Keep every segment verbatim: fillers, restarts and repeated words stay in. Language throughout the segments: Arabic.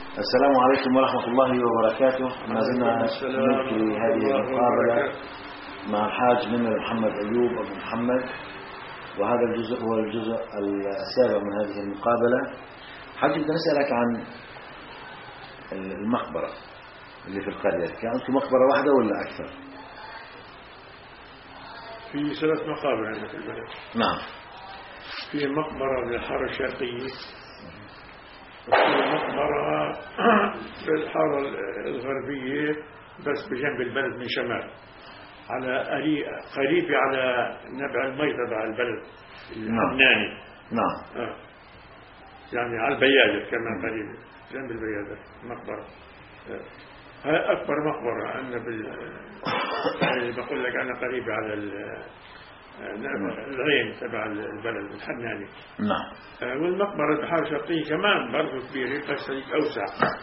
السلام عليكم ورحمة الله وبركاته. ما زلنا نلقي هذه المقابلة مع الحاج منر محمد أيوب أبو محمد، وهذا الجزء هو الجزء السابع من هذه المقابلة. حاج بدنا نسألك عن المقبرة اللي في القرية، كان أنتم مقبرة واحدة ولا أكثر؟ في ثلاث مقابر عندنا في البلد. نعم. في مقبرة بالحارة الشرقية، وفي مقبرة في الحارة الغربية بس بجنب البلد من شمال، على قريب على نبع المي تبع البلد الحناني. نعم. آه. يعني على البيادر كمان قريب جنب البيادر مقبرة. آه. هاي أكبر مقبرة عندنا بال يعني بقول لك أنا قريب على العين تبع البلد الحناني. نعم. والمقبرة البحار الشرقية كمان برضه كبيرة بس أوسع.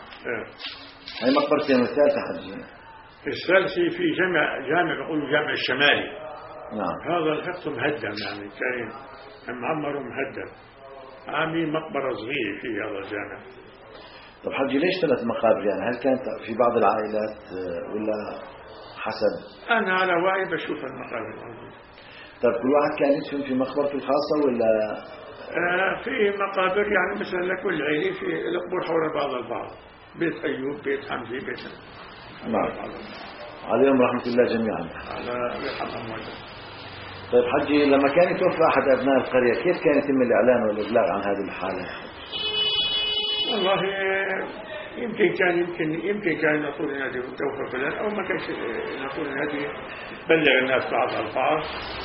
هاي مقبرتين الثالثة حجي. الثالثة في جامع جامع بقولوا جامع الشمالي. نعم. هذا الحق مهدم يعني كان معمر ومهدم، عاملين مقبرة صغيرة في هذا الجامع. طب حجي ليش ثلاث مقابر يعني؟ هل كانت في بعض العائلات ولا حسب؟ أنا على وعي بشوف المقابر. طب كل واحد كان يدفن في مقبرته الخاصة ولا؟ آه في مقابر يعني مثلا لكل عيلة في القبور حول بعض البعض، بيت أيوب، بيت حمزة، بيت نعم. عليهم رحمة الله جميعا. على يرحمهم والله. طيب حجي، لما كان يتوفى أحد أبناء القرية كيف كان يتم الإعلان والإبلاغ عن هذه الحالة؟ والله يمكن كان يمكن يمكن كان نقول ان هذه توفى فلان، او ما كانش نقول ان هذه بلغ الناس بعض البعض.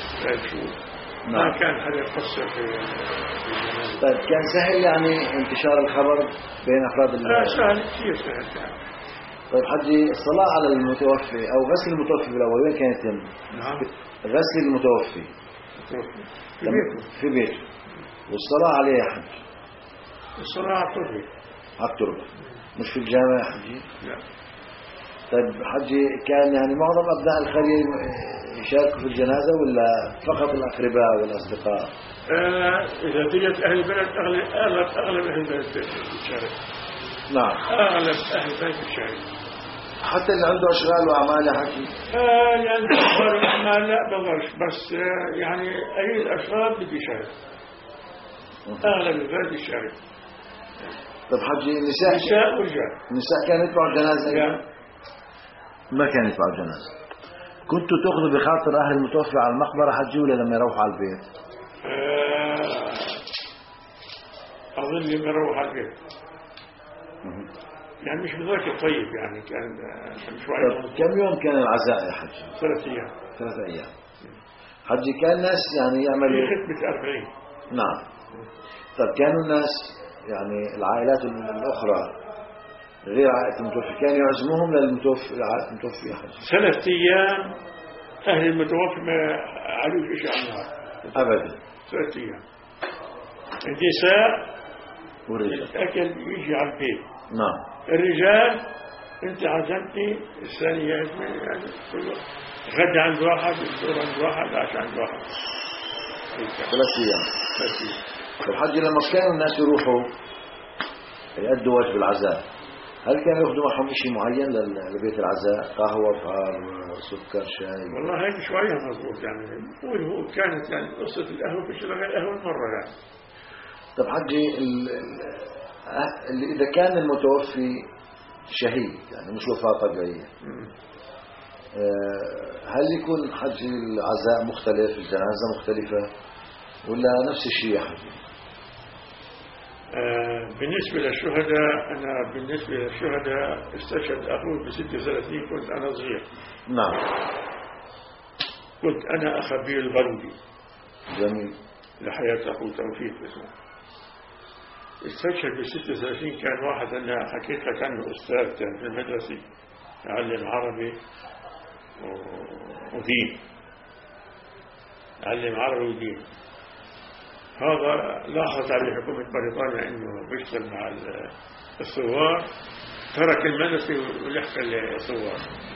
ما نعم. كان حدا يقصر في. طيب كان سهل يعني انتشار الخبر بين أفراد ال لا سهل كثير سهل كان. طيب حجي، الصلاة على المتوفي أو غسل المتوفي بالأول وين كان يتم؟ نعم. غسل المتوفي في بيته. في بيته، والصلاة عليه يا حج؟ الصلاة على التربة. على التربة، مش في الجامع يا حجي؟ لا. طيب حجي، كان يعني معظم أبناء القرية يشاركوا في الجنازة ولا فقط الأقرباء والأصدقاء؟ آه إذا ديت أهل البلد أغلب أغلب أغلب أهل البلد يشارك. نعم. أغلب أهل البلد يشارك. حتى اللي عنده أشغال وأعمال يا حجي؟ آه يعني أشغال وأعمال لا بغرش، بس آه يعني أي الأشغال بده يشارك. أغلب البلد يشارك. طب حجي، النساء نساء ورجال. النساء كانوا يتبعوا الجنازة؟ لا. ما كانوا يتبعوا الجنازة. كنتوا تأخذوا بخاطر أهل المتوفي على المقبرة حجي ولا لما يروحوا على البيت؟ آه أظن لما يروحوا على البيت. يعني مش بذلك طيب يعني كان شوي. كم يوم كان العزاء يا حجي؟ ثلاث أيام. ثلاث أيام. حجي، كان الناس يعني يعملوا في ختمة أربعين. نعم. طب كانوا الناس يعني العائلات الأخرى غير عائلة المتوفي كانوا يعزموهم للمتوفي لعائلة المتوفي يا حجي؟ ثلاث أيام أهل المتوفي ما علوش إشي عنها أبدا. ثلاث أيام. النساء والرجال الأكل يجي على البيت. نعم. الرجال أنت عزمتي، الثاني يعزمي يعني كله غدا عند واحد، الدور عند واحد، عشاء عند واحد. ثلاث أيام. ثلاث أيام. الحج لما كانوا الناس يروحوا يأدوا واجب العزاء، هل كانوا يأخذوا معهم شيء معين لبيت العزاء؟ قهوة، فار، سكر، شاي؟ والله هيك شوية مضبوط يعني. هو هو كانت يعني قصة القهوة في شغل القهوة مرة يعني. طب حجي، إذا كان المتوفي شهيد يعني مش وفاة طبيعية، هل يكون حج العزاء مختلف، الجنازة مختلفة ولا نفس الشيء يا حجي؟ آه بالنسبة للشهداء، أنا بالنسبة للشهداء استشهد أخوه بست وثلاثين، كنت أنا صغير. نعم. كنت أنا أخبير الغرودي. جميل. لحياة أخوه توفيق اسمه. استشهد بست وثلاثين، كان واحد أنا حكيت لك عنه أستاذ كان في المدرسة يعلم عربي ودين، يعلم عربي ودين. هذا لاحظ على حكومة بريطانيا انه بيشتغل مع الثوار، ترك المدرسة ولحق الثوار،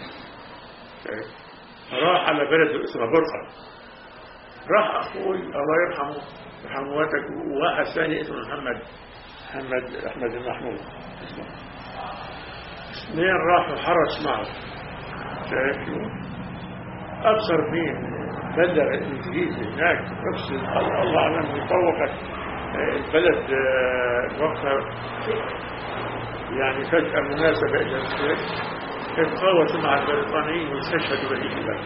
راح على بلد اسمه برقة. راح اخوي الله يرحمه يرحم والدك، وواحد ثاني اسمه محمد محمد احمد المحمود اسمه. اثنين راحوا حرس معه، شايف شو؟ أبصر مين بلغ الإنجليزي هناك، نفس الله أعلم يطوقت البلد وقتها، يعني فجأة مناسبة إلى الشيء تفاوتوا مع البريطانيين واستشهدوا بالإجلاء.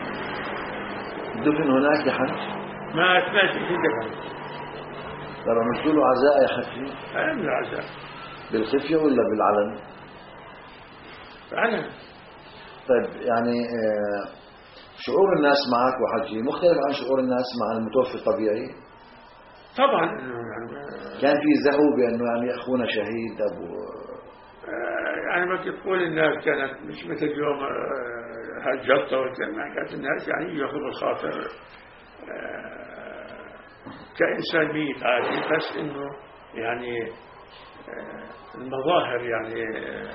دفن هناك يا حج؟ ما سمعت في دفن. طب عملتوا له عزاء يا حج؟ أهم العزاء. بالخفية ولا بالعلن؟ علن. طيب يعني شعور الناس معك وحجي مختلف عن شعور الناس مع المتوفي الطبيعي؟ طبعا. كان في زهو بأنه يعني أخونا شهيد أبو يعني ما تقول الناس كانت مش مثل اليوم هالجلطة والكلمة، كانت الناس يعني يأخذ الخاطر كإنسان ميت عادي، بس إنه يعني المظاهر يعني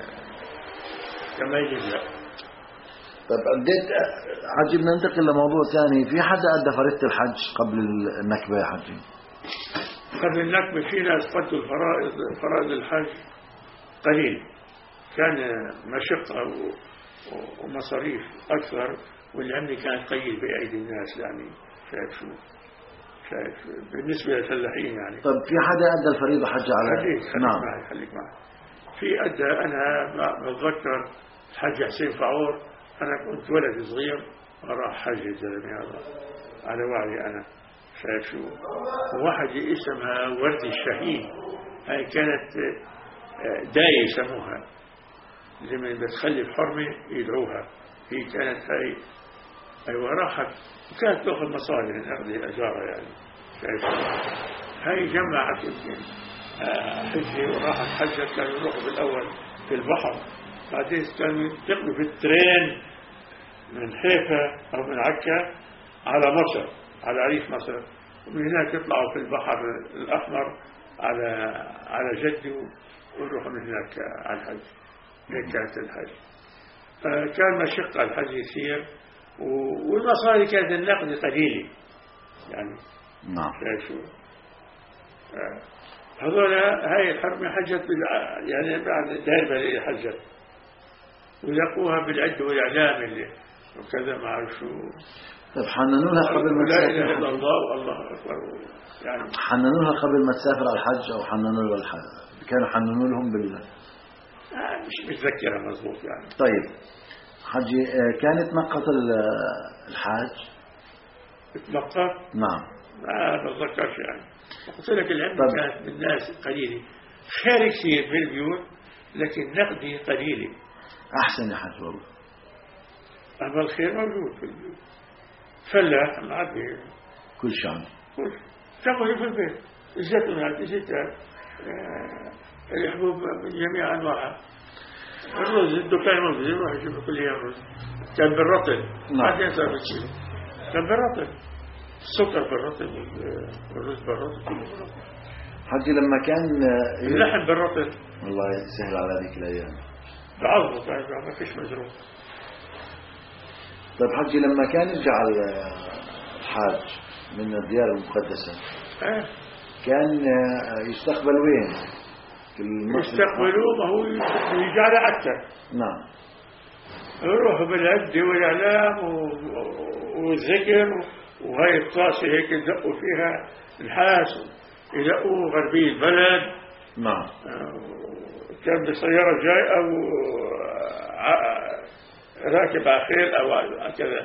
كما يجب. طيب بديت حجي بننتقل لموضوع ثاني. في حدا أدى فريضة الحج قبل النكبة يا حجي؟ قبل النكبة في ناس قدوا الفرائض فرائض الحج قليل، كان مشقة ومصاريف أكثر، والعمل كان قليل بأيدي الناس يعني. شايف شو؟ شايف بالنسبة للفلاحين يعني. طيب في حدا أدى الفريضة حج على؟ خليك خليك نعم. معي خليك معي. في أدى، أنا بتذكر الحج حسين فعور، أنا كنت ولد صغير وراح حج الزلمة هذا على وعي أنا. شايف شو؟ واحد اسمها ورد الشهيد، هاي كانت داية يسموها، لما بتخلي الحرمة يدعوها. هي كانت هاي أيوة راحت، كانت تأخذ مصاري من أخذ الأجارة يعني. شايف شو؟ هاي جمعت يمكن حجة وراحت حجة. كانوا يروحوا بالأول في البحر، بعدين كانوا ينتقلوا في الترين من حيفا أو من عكا على مصر، على ريف مصر، ومن هناك يطلعوا في البحر الأحمر على على جدة ويروحوا من هناك على الحج. هيك كانت الحج. كان مشقة الحج يسير، والمصاري كانت النقد قليلة يعني. نعم. شايف شو؟ هذول هاي الحرمة حجت يعني بعد دائما اللي حجت، ويقوها بالعد والإعلام اللي وكذا ما أعرف شو. طيب حننوا لها قبل ما لا تسافر؟ إله إلا الله والله أكبر يعني. حننوا لها قبل ما تسافر على الحج أو حننوا لها الحج؟ كانوا حننوا لهم بال آه مش متذكرها مضبوط يعني. طيب حجي كانت مقة الحاج؟ مقة؟ نعم. ما بتذكرش يعني. قلت لك العلم كانت بالناس قليلة، خير كثير بالبيوت لكن نقدي قليلة. أحسن يا حج والله. أما الخير موجود في البيوت، فلاح معبي كل شعب كل تاخذ في البيت الزيتونات الزيتات الحبوب من جميع أنواعها. الرز الدكان موجود، يروح يجيب كل يوم رز. كان بالرطل بعدين صار بالكيلو، كان بالرطل. السكر بالرطل والرز بالرطل كله بالرطل. حجي لما كان اللحم بالرطل. الله يسهل على ذيك الأيام. بعضه ما فيش مزروع. طيب حجي لما كان يرجع الحاج من الديار المقدسة أه؟ كان يستقبل وين؟ يستقبلوه، ما هو يجي على عكا. نعم. يروحوا بالعد والإعلام والذكر، وهي الطاسة هيك يدقوا فيها الحاس، يدقوا غربي البلد. نعم. كان بسيارة جاي أو راكب على خيل أو كذا،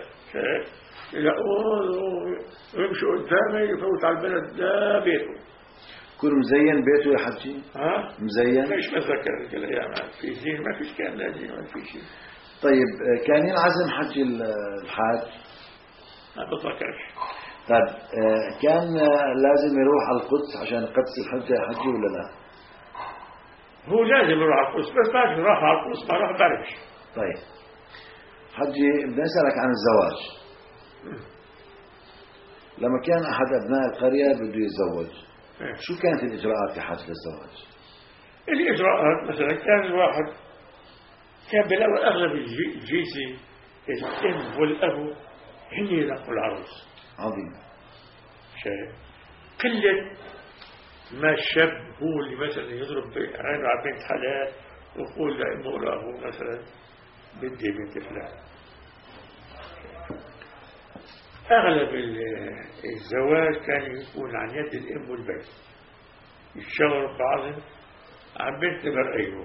يدقوا ويمشوا قدامه يفوت على البلد ده بيته. كل مزين بيته يا حجي؟ ها؟ مزين؟ مش بتذكر تلك الأيام في زين، ما فيش كان لا زين ولا في شيء. طيب كان ينعزم حجي الحاج؟ ما بتذكرش. طيب كان لازم يروح على القدس عشان قدس الحجة يا حجي ولا لا؟ هو لازم يروح على القدس، بس بعد راح على القدس ما راح بعرفش. طيب حجي بدي أسألك عن الزواج. لما كان أحد أبناء القرية بده يتزوج، شو كانت الإجراءات يا حاج للزواج؟ الإجراءات مثلا كان الواحد كان بالأول أغلب الجيزة الأم والأبو هن ينقوا العروس. عظيم. شايف قلة ما الشاب هو اللي مثلا يضرب عينه على بنت حلال ويقول لأمه لأبوه مثلا بدي بنت فلان. أغلب الزواج كان يكون عن يد الأم والبنت، يتشاوروا بعضهم عن بنت نمر أيوب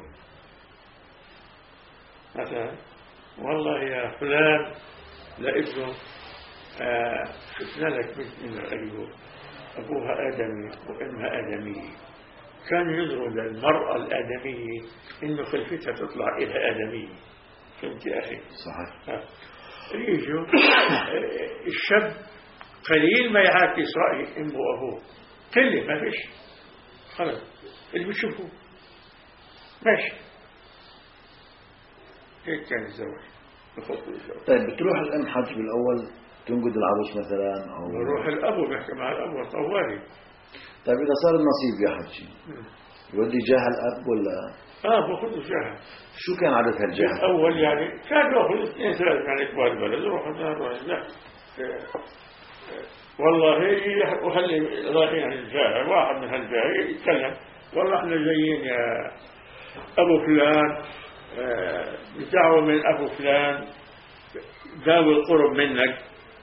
مثلا، والله يا فلان لابنه آه شفنا لك بنت نمر أيوب أبوها آدمي وأمها آدمية، كان ينظروا للمرأة الآدمية إنه خلفتها تطلع إلى آدمية. فهمت يا أخي؟ صحيح. يجوا الشاب قليل ما يعاكس رأي أمه وأبوه، قلة ما فيش، خلاص اللي بتشوفوه ماشي. هيك كان الزواج، بخطوا الزواج. طيب بتروح الأم حج بالأول تنقد العروس مثلا أو بروح الأبو بيحكي مع الأبو طوالي. طيب إذا صار النصيب يا حجي يودي جاه الأب ولا؟ آه باخذ جاه. شو كان عدد هالجاه؟ أول يعني كان يأخذ اثنين ثلاثة يعني كبار البلد يروح لا والله وخلي رايحين عن الجاه، واحد من هالجاه يتكلم والله احنا جايين يا أبو فلان بدعوة من أبو فلان ذاوي القرب منك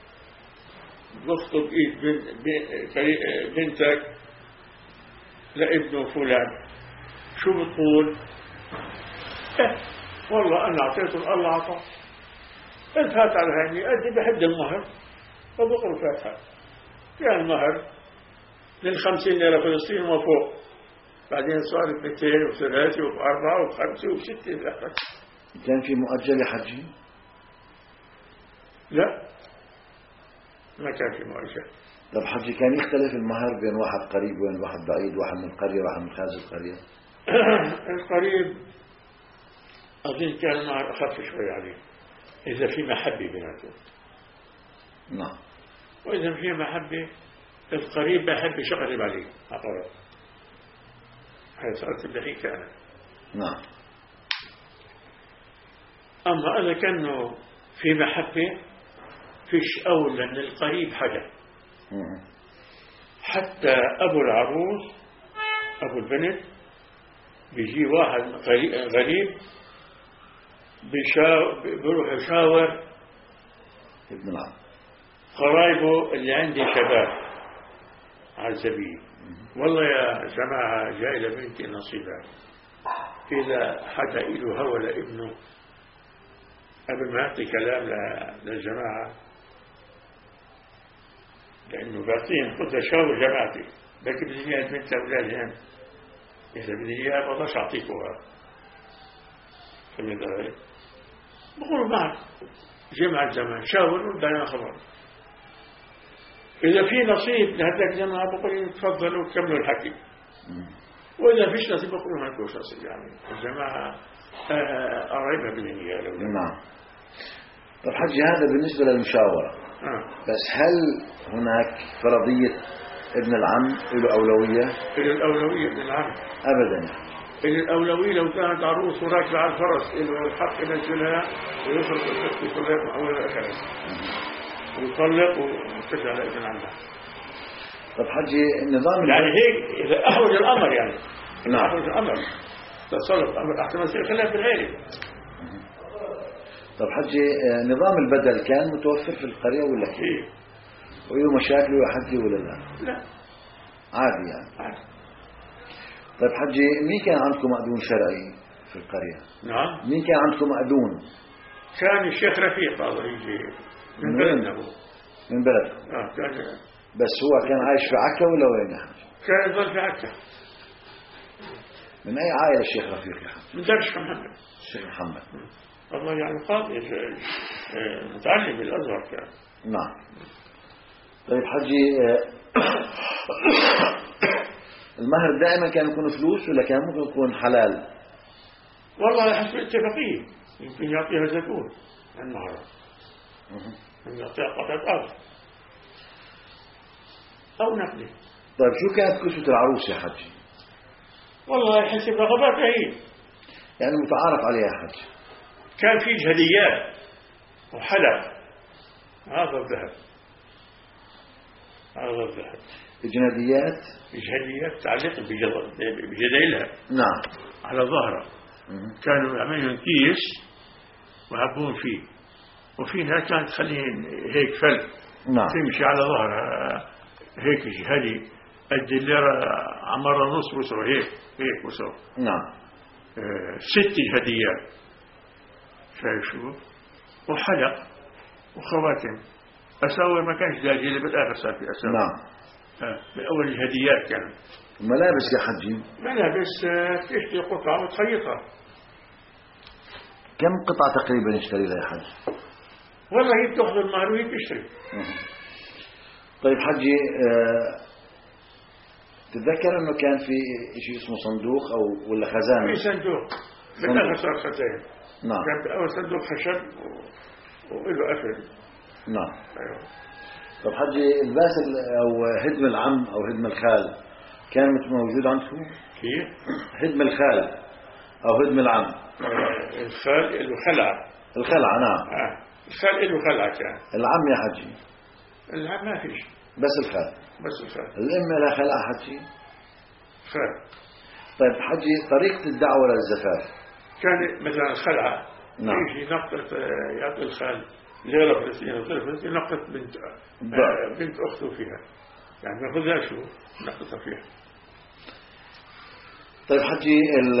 نخطب إيد بنتك لابنه فلان، شو بتقول؟ اه والله أنا أعطيته الله أعطى الفات على هاني أدي بحد المهر فبقر فاتها يعني المهر من خمسين ليرة فلسطين وفوق، بعدين صارت مئتين وثلاثة وأربعة وخمسة وستة. كان في مؤجل يا حجي؟ لا ما كان في مؤجل. طب حجي كان يختلف المهر بين واحد قريب وبين واحد بعيد، واحد من القرية واحد من خارج القرية؟ القريب أظن كان المهر أخف شوي عليه إذا في محبة بيناتهم. نعم. وإذا في محبة القريب بحب يقرب عليه أقرب. هاي صارت الدقيقة أنا. نعم. أما إذا كانوا في محبة فيش أولى من القريب حاجة. حتى أبو العروس أبو البنت بيجي واحد غريب بيروح يشاور ابن العم قرايبه اللي عندي شباب على الزبيب، والله يا جماعة جاي لبنتي نصيبها، إذا حدا إله هوى لابنه قبل ما يعطي كلام للجماعة، لأنه بعطيهم قلت شاور جماعتي لكن بدي إياها البنت أولادهم، إذا بدي إياها ما بقدرش أعطيكوها. فهمت علي؟ بقولوا معك جمع الزمان شاور ودانا خبر، إذا في نصيب لهذاك الجماعة بقولوا تفضلوا كملوا الحكي، وإذا فيش نصيب بقولوا ما لكوش نصيب، يعني الجماعة قريبة بالنية. نعم. طب حجي هذا بالنسبة للمشاورة. آه. بس هل هناك فرضية ابن العم له أولوية؟ له الأولوية ابن العم؟ أبدا. له الأولوية لو كانت عروس وراكبة على الفرس له الحق ينزلها ويصرف الحق يطلق من أول الأخير ويطلق ويتجه على ابن العم. طب حجي النظام يعني هيك إذا أحوج الأمر يعني. نعم. أحوج الأمر تصرف أمر أحسن يصير خلاف بالغير. طب حجي نظام البدل كان متوفر في القرية ولا كيف؟ إيه؟ وله مشاكل يا حجي ولا لا؟ لا عادي يعني. عادي. طيب حجي مين كان عندكم مأذون شرعي في القرية؟ نعم. مين كان عندكم مأذون؟ كان الشيخ رفيق هذا يجي من بلدنا هو. من بلد. آه كان. بس هو كان عايش في عكا ولا وين يا حجي؟ كان يظل في عكا. من أي عائلة الشيخ رفيق يا حجي؟ من درش محمد. الشيخ محمد. والله يعني قاضي متعلم بالأزهر كان. نعم. طيب حجي المهر دائما كان يكون فلوس ولا كان ممكن يكون حلال؟ والله حسب الاتفاقية يمكن يعطيها زكون المهر، يمكن يعطيها قطعة أرض أو نقدي. طيب شو كانت كسوة العروس يا حجي؟ والله حسب رغباتها هي، يعني متعارف عليها يا حجي. كان في جهديات وحلق هذا الذهب، هذا الذهب جناديات جهديات تعلق بجديلها نعم على ظهره، كانوا يعملون كيس ويحبون فيه، وفي ناس كانت تخليهن هيك فل نعم. تمشي على ظهرها هيك هذه الدليرة عمرة نص وسوا هيك هيك وسوا. نعم. آه ست هديات شايف شو، وحلق وخواتم أساور ما كانش داجي اللي بالآخر صار في أساور. نعم. آه من أول الهديات كانت ملابس يا حجي، ملابس آه تشتري قطعة وتخيطها. كم قطعة تقريبا يشتري لها يا حج؟ والله هي بتاخذ المهر وهي بتشتري. طيب حجي، آه تتذكر انه كان في شيء اسمه صندوق او ولا خزانه؟ في صندوق بالآخر صار خزانه. نعم. كان بالأول صندوق خشب وله قفل. نعم. أيوه. طب حجي، الباس او هدم العم او هدم الخال كان موجود عندكم؟ كيف؟ هدم الخال او هدم العم. الخال له خلعة. الخلعة نعم. آه. الخال له خلعة كان. العم يا حجي؟ العم ما فيش، بس الخال. بس الخال. الأم لها خلعة حجي؟ خال. طيب حجي، طريقة الدعوة للزفاف كان مثلا الخلعة نعم. يجي نقطة يعطي الخال غير فلسطين غير فلسطين نقطة بنت آه بنت أخته فيها، يعني ما ياخذها شو نقطة فيها. طيب حجي،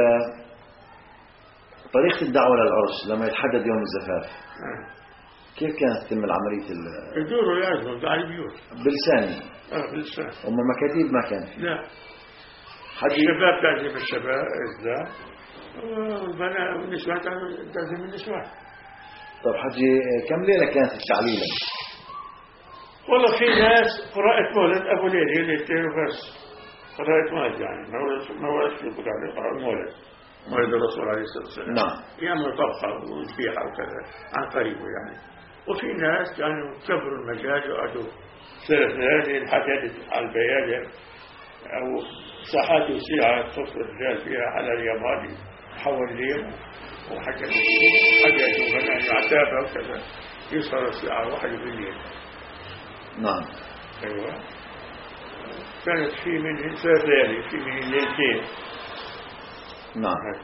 طريقة الدعوة للعرس لما يتحدد يوم الزفاف آه. كيف كانت تتم العملية؟ يدوروا يعزموا على البيوت بلساني؟ اه بلسان. أما المكاتيب ما كان في؟ لا. حجي الشباب تعزم الشباب إذا والبنات والنسوان تعزم النسوان. طيب حجي، كم ليلة كانت التعليلة؟ والله في ناس قراءة مولد أبو ليلة ليلتين وبس، قراءة مولد يعني مولد مولد في القرآن قراءة مولد مولد الرسول عليه الصلاة والسلام. نعم. يعمل طبخة وذبيحة وكذا عن قريبه يعني. وفي ناس كانوا كبروا المجال وقعدوا ثلاث ليالي الحدادة على البيادة أو ساحات وسيعة تصل الرجال فيها على اليماني حول ليل وحكى حكى بنان عتابة وكذا يسهر الساعة واحدة بالليل. نعم. أيوة. كانت في من ثلاث ليالي في من ليلتين. نعم.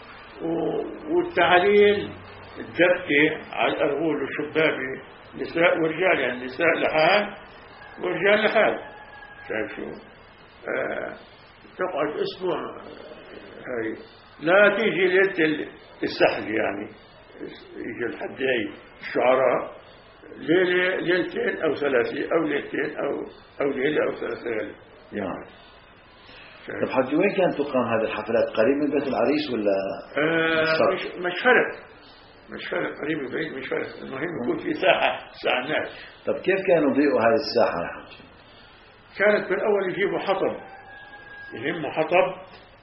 والتعليل الدبكة على الأرغول والشبابة نساء ورجال، يعني نساء لحال ورجال لحال. شايف شو؟ آه تقعد أسبوع. هاي لا تيجي ليلة السحل يعني يجي الحد هاي الشعراء ليلة ليلتين أو ثلاثة أو ليلتين أو أو ليلة أو ثلاث ليالي. نعم. طب حجي، وين كانت تقام هذه الحفلات؟ قريب من بيت العريس ولا؟ آه مش مش فرق مش فرق قريب وبعيد مش فرق، المهم يكون في ساحة ساعة الناس. طب كيف كانوا يضيئوا هذه الساحة يا حجي؟ كانت بالأول يجيبوا حطب، يلموا حطب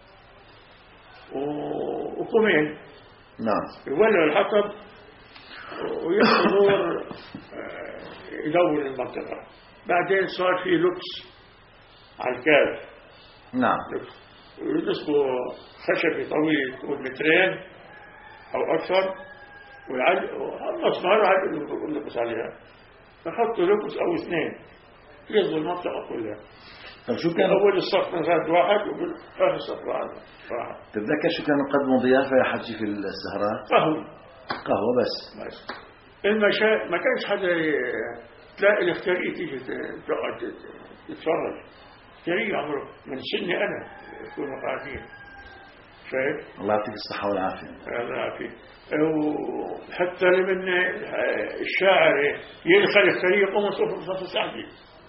وكمين. نعم. يولعوا الحطب ويحطوا نور يدور المنطقة. بعدين صار في لبس على الكاف. نعم. ويلبسوا خشبي طويل طول مترين أو أكثر والمسمار يلبس عليها، فحطوا لبس أو اثنين يغضوا المنطقة كلها. طب شو كان أول الصف نزاد واحد وبالآخر الصف واحد. تتذكر شو كانوا يقدموا ضيافة يا حجي في السهرات؟ قهوة. قهوة بس. بس. المشا ما كانش حدا تلاقي الاختيارية تيجي تقعد تتفرج. اختيارية عمره من سني أنا يكونوا قاعدين. شايف؟ الله يعطيك الصحة والعافية. الله يعافيك. وحتى من الشاعر يدخل الاختيارية يقوم صف صف السعدي.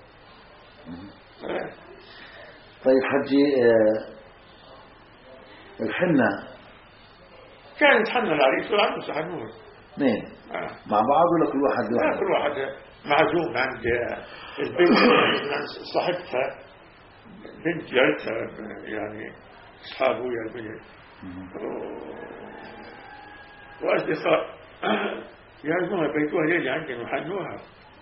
طيب حجي، آه الحنة كانت حنة العريس والعروس حنوه اثنين آه. مع بعض ولا كل واحد لوحده؟ كل واحد معزوم عند البنت صاحبتها بنت جارتها يعني اصحابه يا البنت واصدقاء يعزموها بيتوها ليلة عندهم وحنوها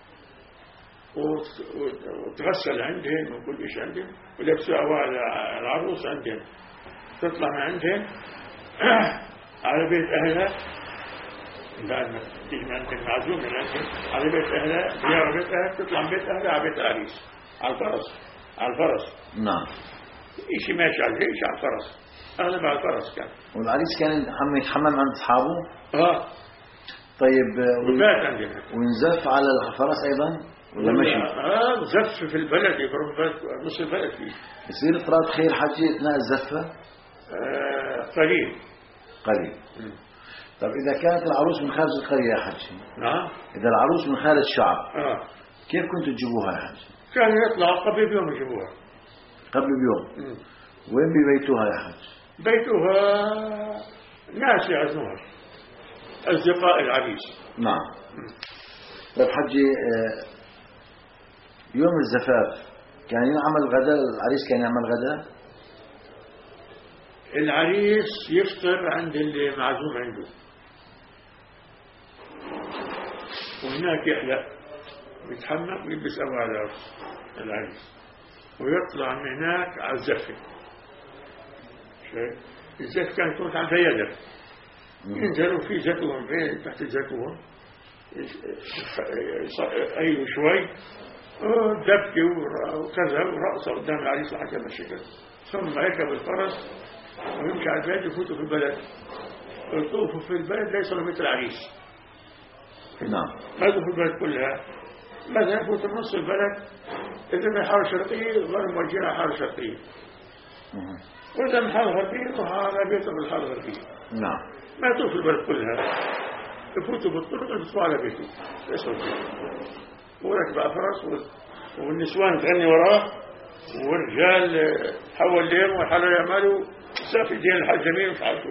وتغسل عندهم وكل شيء عندهم ولبسوا أوائل العروس عندهم. تطلع من عندهم على بيت أهلها بعد ما تيجي من عندهم معزوم من عندهم على بيت أهلها زيارة بيت أهلها تطلع من بيت أهلها على بيت العريس على الفرس على الفرس. نعم. إشي ماشي على الجيش على الفرس أغلب على الفرس كان. والعريس كان عم يتحمم عند أصحابه؟ آه. طيب وبات عندنا. ونزف على الفرس أيضا ولا مشي؟ آه زف في البلد يضرب نص البلد فيه. يصير اضطراب خير حجي أثناء الزفة؟ آه قليل. قليل. م. طب إذا كانت العروس من خارج القرية يا حجي؟ نعم. إذا العروس من خارج الشعب آه. كيف كنتوا تجيبوها يا حجي؟ كانوا يطلعوا قبل بيوم يجيبوها. قبل بيوم. م. وين ببيتوها يا حج؟ بيتها ناس يعزموها أصدقاء العريس. نعم. طيب حجي يوم الزفاف كان يعمل غداء؟ العريس كان يعمل غداء؟ العريس يفطر عند اللي معزوم عنده وهناك يحلق ويتحمم ويلبس أبو على العريس ويطلع من هناك على الزفة. الزفة كانت تكون على الفيادة ينزلوا في زيتون بين تحت الزيتون أي شوي دبكة وكذا ورقصة قدام العريس لحتى الشكل ثم يركب الفرس ويمشي على البلد يفوتوا في البلد يطوفوا في البلد لا يصلوا مثل العريس. نعم. ما يطوفوا في البلد كلها مثلا يفوتوا نص البلد إذا من حارة شرقية غير موجهين على حارة شرقية وإذا من حارة غربية وحارة بيته بالحارة الغربية. نعم. ما يطوفوا البلد كلها يفوتوا بالطرق ويطوفوا على بيته يسوي وركب على فرس والنسوان تغني وراه والرجال حول لهم وحلوا يعملوا سافي دين الحجمين ومش عارف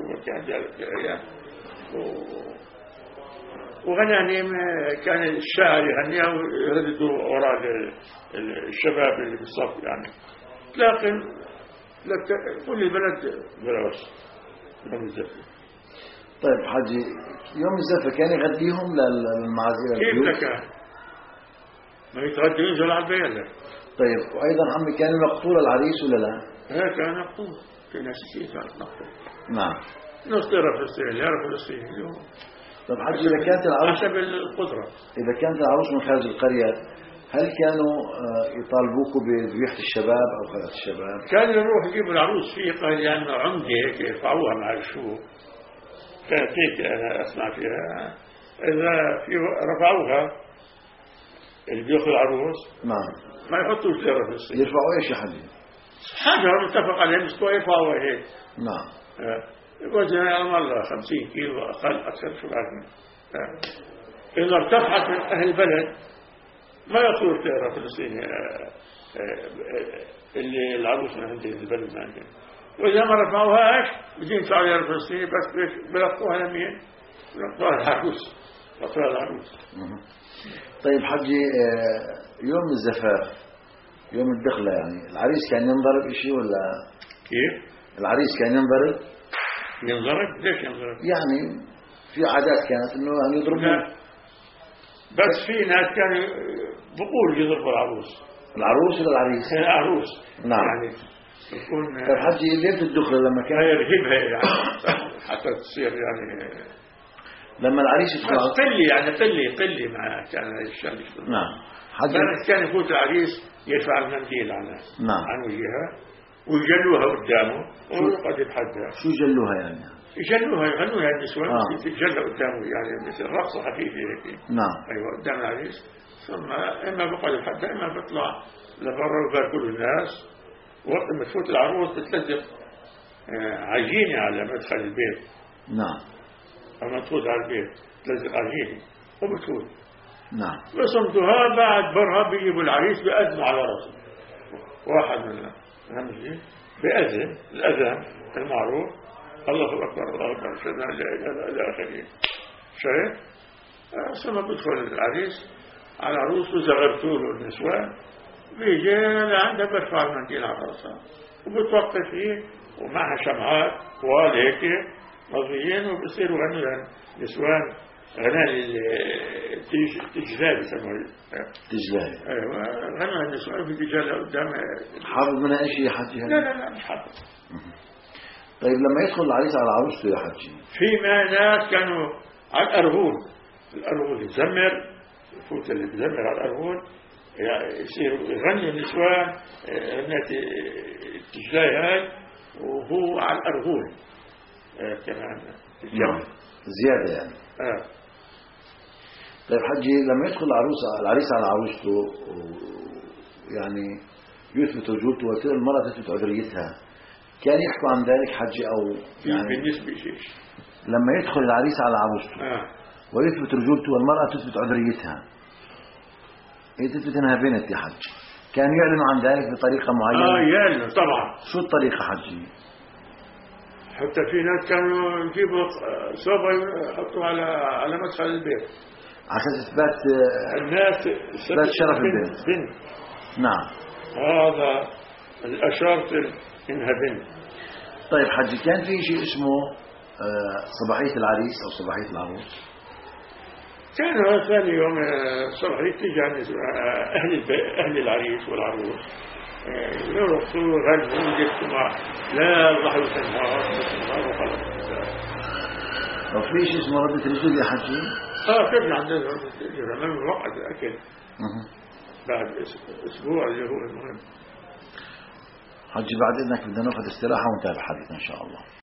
وغنانيم كان الشاعر يغنيها ويرددوا وراء الشباب اللي بالصف يعني لكن كل البلد بلوس يوم الزفة. طيب حاجي يوم الزفة كان يغديهم للمعازير كيف لك ما يتغدوا ينزلوا على البيت. طيب وأيضا عمي كان مقتول العريس ولا لا؟ لا كان مقتول في ناس كثير كانت مقتول. نعم. ناس ترى فلسطين يعرف فلسطين اليوم. طيب حاجي إذا كانت العروس حسب القدرة إذا كانت العروس من خارج القرية هل كانوا يطالبوكوا بذبيحة الشباب أو خلاص الشباب؟ كانوا يروح يجيبوا العروس فيه قال يعني عمدة هيك يرفعوها مع الشوك كانت هيك أنا أسمع فيها إذا في رفعوها اللي بيأخذ العروس نعم ما يحطوش ليرة في الصين يرفعوا إيش يا حبيبي؟ حاجة متفق عليه مستوى يرفعوها هيك. نعم. يقول جميع الله خمسين كيلو أقل أكثر شو بعرفنا. إذا ارتفعت من أهل البلد ما يأخذوا ليرة في الصين اللي العروس من عند البلد ما عندنا وإذا ما رفعوهاش بدين يدفعوا ليرة في الصين بس بلقوها لمين؟ بلقوها العروس بلقوها العروس. طيب حجي يوم الزفاف يوم الدخلة يعني العريس كان ينضرب إشي ولا كيف؟ العريس كان ينضرب؟ ينضرب؟ ليش ينضرب؟ يعني في عادات كانت إنه يعني يضربوا بس في ناس كانوا بقول يضربوا العروس. العروس ولا العريس؟ العروس. نعم. يعني يكون طيب حجي ليلة الدخلة لما كان يرهبها يعني حتى تصير يعني لما العريس يدخل قلي يعني قلي قلي مع كان الشان يشتغل. نعم. حجي كان يفوت العريس يرفع المنديل عنها. نعم. عن وجهها ويجلوها قدامه وقد يبحثها. شو جلوها يعني؟ يجلوها يغنوها النسوان آه. تتجلى قدامه يعني مثل رقصة خفيفة هيك. نعم. أيوة قدام العريس ثم إما بقعد يبحثها إما بطلع لبرا وباركوا الناس وقت ما تفوت العروس بتلزق عجينة على مدخل البيت. نعم. لما تفوت على البيت تلزق عجينة وبتفوت. نعم. بصمتها بعد برها بيجيبوا العريس بأذنه على رأسه واحد منهم همزي بأذن الأذان المعروف الله أكبر الله أكبر أشهد أن لا إله إلا آخره شايف ثم بدخل العريس على العروس وزغرتوا له النسوان بيجي لعندها برفع المنديل على رأسها وبتوقف فيه ومعها شمعات طوال هيك مضيين وبصيروا غنوا نسوان غنى التجلال يسموه تجلال. ايوه غنى النسوان في تجلال قدام. حافظ منها ايش يا حجي؟ لا لا لا مش حافظ. طيب لما يدخل العريس على عروسته يا حجي في ناس كانوا على الأرغول الأرغول يزمر يفوت اللي يزمر على الأرغول يصير يغنوا النسوان غنات التجلال هاي وهو على الأرغول كمان نعم زيادة يعني. آه. طيب حجي لما يدخل العروس العريس على عروسته يعني يثبت وجودته وتصير المرأة تثبت عذريتها، كان يحكوا عن ذلك حجي أو يعني بالنسبة شيء لما يدخل العريس على عروسته آه. ويثبت رجولته والمرأة تثبت عذريتها، هي تثبت انها بنت يا حج، كانوا يعلنوا عن ذلك بطريقة معينة؟ اه يعلنوا طبعا. شو الطريقة حجي؟ حتى في ناس كانوا يجيبوا صوبة يحطوا على على مدخل البيت عشان اثبات الناس اثبات شرف البنت. بنت. نعم. هذا الأشارة انها بنت. طيب حجي كان في شيء اسمه صباحية العريس او صباحية العروس؟ كان ثاني يوم صباحية تيجي عند اهل اهل العريس والعروس يرقصوا يغنوا يجتمعوا لا الله يسمعهم يسمعهم وخلاص. طب في شيء اسمه ردة الرجل يا حجي؟ اه كيف عندنا ردة الرجل من وقت اكل بعد اسبوع اللي هو المهم. حجي بعد اذنك بدنا ناخذ استراحة ونتابع حديثنا ان شاء الله.